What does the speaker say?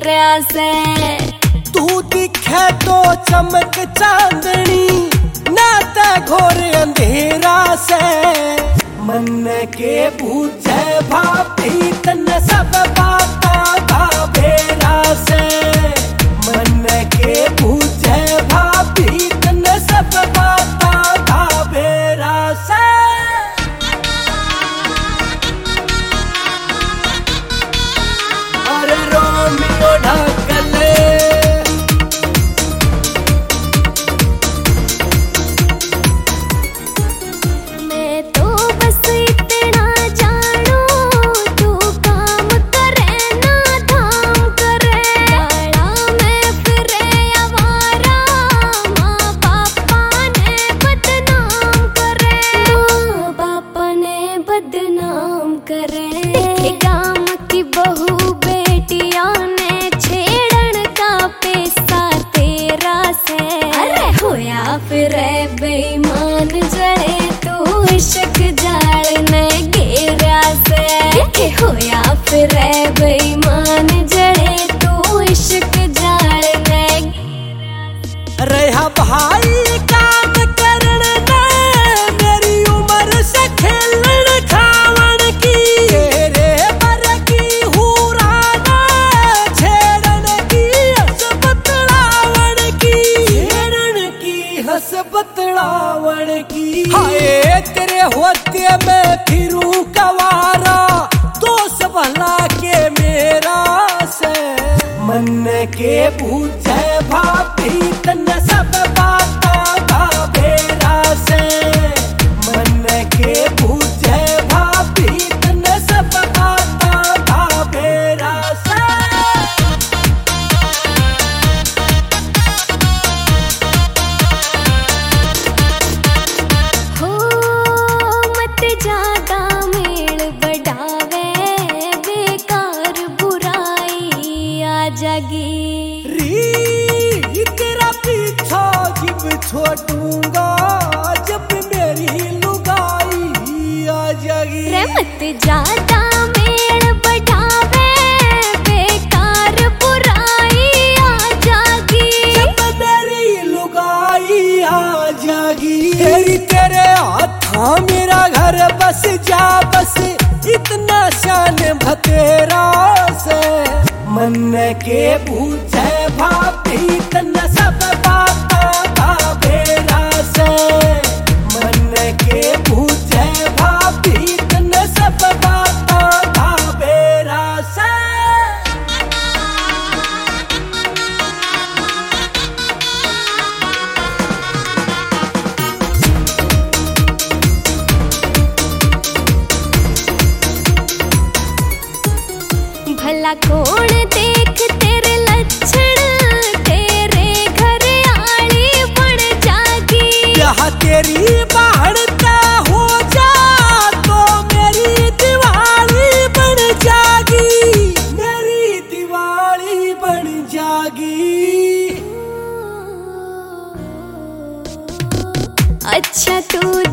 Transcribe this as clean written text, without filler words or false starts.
घेरा से। तू दिखे तो चमक चांदनी नाता घोर अंधेरा से। मन के पूछे भाभी तन सब बाता का बेरा से। मन के पूछे भाभी तन सब बाता का बेरा से। अरे रोमियो ढकले गाम की बहू बेटियों ने छेड़न का पैसा तेरा से। अरे होया फिर बेईमान जड़े तू इश्क जाल ने घेरा से। होया फिर बेईमान जड़े तू इश्क जाल ने घेरा से। रहा भाई काम करन ने मेरी उम्र से खेलन खावन की। तेरे बर की हुराना छेड़न की हंस बतलावन की। छेड़न की हंस बतलावन की। हाय तेरे होते मैं फिरूं कवारा दोस्त भला के मेरा से। मन के पूछे भाभी तन सब बाता का बेरा से। मन के पूछे भाभी तन सब बाता का बेरा से। हो मत ज्यादा मेल बढ़ावे बेकार बुराई आ जागी। तेरा पीछा जब छोड़ूंगा जब मेरी लुगाई आ जाएगी। मत ज्यादा मेल बढ़ावे बेकार बुराई आ जागी। जब मेरी लुगाई आ जाएगी। तेरे हाथा मेरा घर बस जा बस इतना शान भतेरा से। मन के पूछे भाभी तन सब बाता का बेरा से। मन के पूछे भाभी तन सब बाता का बेरा से। भला कौन देख तेरे लक्षण तेरे घर आली बन जागी। यह तेरी बाढ़ता हो जा तो मेरी दिवाली बन जागी। मेरी दिवाली बन जागी। अच्छा तू